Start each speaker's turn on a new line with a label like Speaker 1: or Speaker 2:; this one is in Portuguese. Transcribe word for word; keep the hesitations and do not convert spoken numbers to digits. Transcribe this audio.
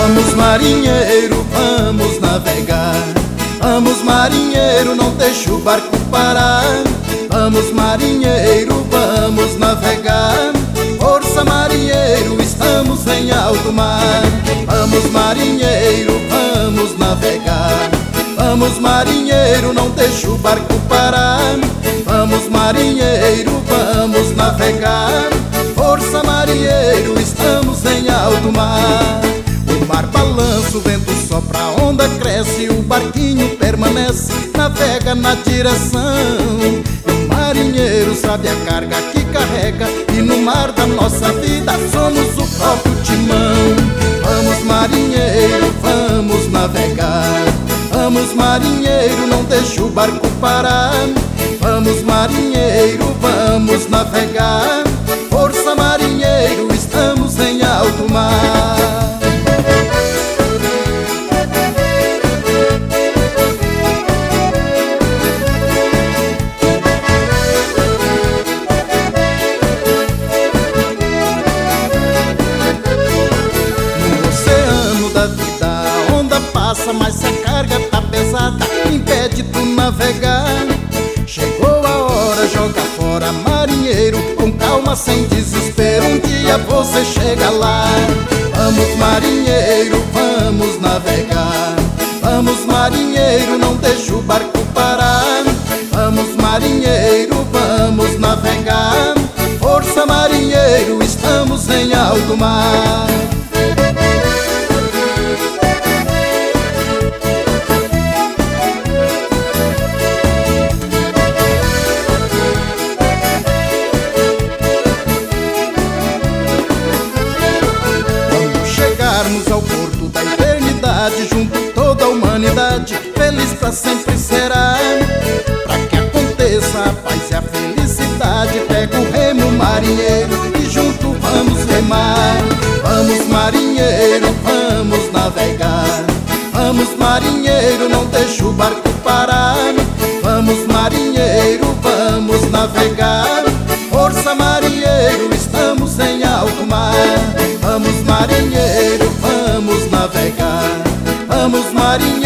Speaker 1: Vamos, marinheiro, vamos navegar. Vamos, marinheiro, não deixa o barco parar. Vamos, marinheiro, vamos navegar. Força, marinheiro, estamos em alto mar. Vamos, marinheiro, vamos navegar. Vamos, marinheiro, não deixa o barco parar. Vamos, marinheiro, vamos navegar. Força, marinheiro, estamos em alto mar. O mar balança, o vento sopra, a onda cresce, o barquinho permanece, navega na direção. E o marinheiro sabe a carga que carrega, e no mar da nossa vida somos o próprio timão. Vamos, marinheiro, vamos navegar. Vamos, marinheiro, não deixa o barco parar. Vamos, marinheiro, vamos navegar. Força, marinheiro, estamos em alto mar. Mas se a carga tá pesada, impede tu navegar. Chegou a hora, joga fora, marinheiro, com calma, sem desespero, um dia você chega lá. Vamos, marinheiro, vamos navegar. Vamos, marinheiro, não deixa o barco parar. Vamos, marinheiro, vamos navegar. Força, marinheiro, estamos em alto mar. Ao porto da eternidade, junto toda a humanidade, feliz pra sempre será. Pra que aconteça a paz e a felicidade, pega o remo, marinheiro, e junto vamos remar. Vamos, marinheiro, vamos navegar. Vamos, marinheiro, não deixa o barco parar. Vamos, marinheiro, vamos navegar. Força, marinheiro, estamos em alto mar. Vamos, marinheiro, vamos navegar. Vamos, marinheiro.